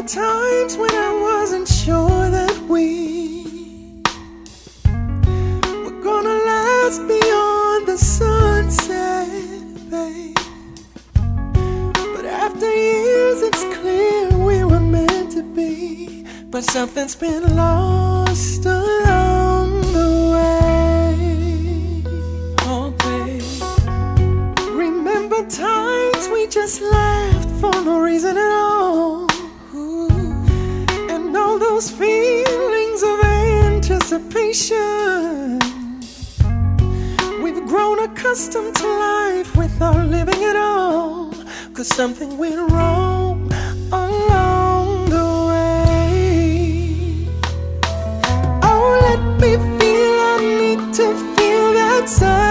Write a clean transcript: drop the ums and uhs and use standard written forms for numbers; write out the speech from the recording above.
times when I wasn't sure that we were gonna last beyond the sunset, babe. But after years, it's clear we were meant to be. But something's been lost along the way. Oh, babe. Remember times we just laughed for no reason at all. And all those feelings of anticipation. We've grown accustomed to life without living at all. 'Cause something went wrong along the way. Oh, let me feel, I need to feel that side.